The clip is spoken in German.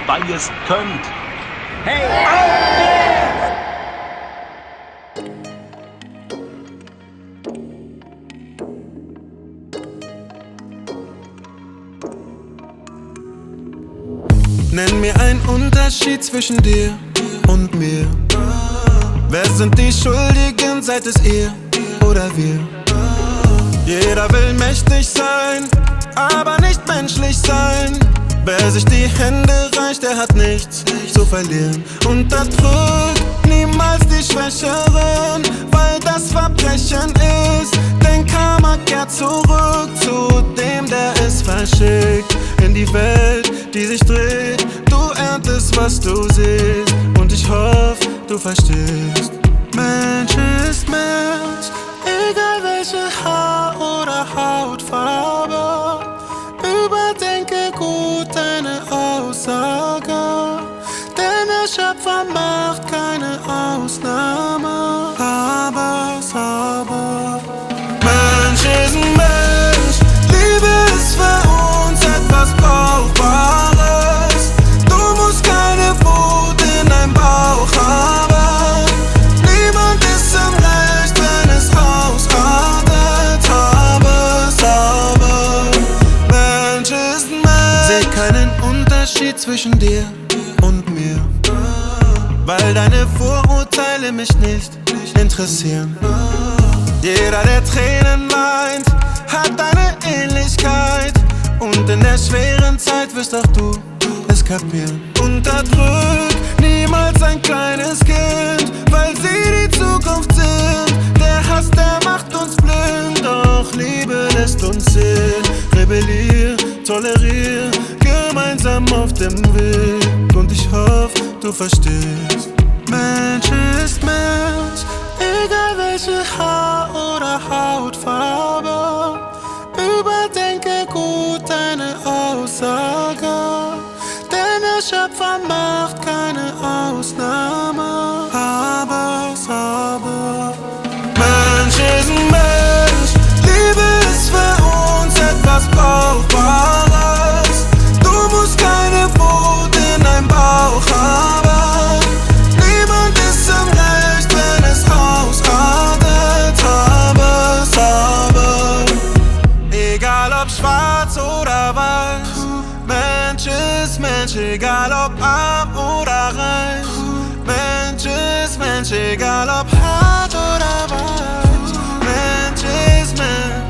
weil ihr's könnt. Hey! Nenn mir einen Unterschied zwischen dir und mir. Wer sind die Schuldigen, seid es ihr oder wir? Jeder will mächtig sein, aber nicht menschlich sein. Wer sich die Hände reicht, der hat nichts zu verlieren. Unterdrückt niemals die Schwächeren, weil das Verbrechen ist. Denn Karma kehrt zurück zu dem, der es verschickt. In die Welt, die sich dreht, du erntest, was du siehst. Und ich hoffe, du verstehst. Mensch ist Mensch, egal welche Haar- oder Hautfarbe. Überdenke gut deine Aussage, denn der Schöpfer macht keine Ausnahme. Aber Mensch ist ein Mensch, Liebe ist für uns etwas Brauchbares. Du musst keine Wut in deinem Bauch haben. Niemand ist im Recht, wenn es ausartet. Aber Mensch ist ein Mensch. Seh keinen Unterschied zwischen dir und mir, weil deine Vorurteile mich nicht interessieren. Jeder, der Tränen weint, hat eine Ähnlichkeit. Und in der schweren Zeit wirst auch du es kapieren. Unterdrück niemals ein kleines Kind, weil sie die Zukunft sind. Der Hass, der macht uns blind, doch Liebe lässt uns sehen. Rebellier, tolerier, gemeinsam auf dem Weg. Und ich hoffe, du verstehst. Mensch ist Mensch, egal welche Haar- oder Hautfarbe. Überdenke gut deine Aussage, denn der Schöpfer macht keine Ausnahme. Aber Mensch ist ein Mensch, Liebe ist für uns etwas Brauchbares. Du musst keine Wut in deinem Bauch haben. Niemand ist im Recht, wenn es ausartet. Aber egal ob schwarz oder weiß, Mensch ist Mensch, egal ob arm oder reich. Mensch ist Mensch, egal ob hart oder weich. Mensch ist Mensch.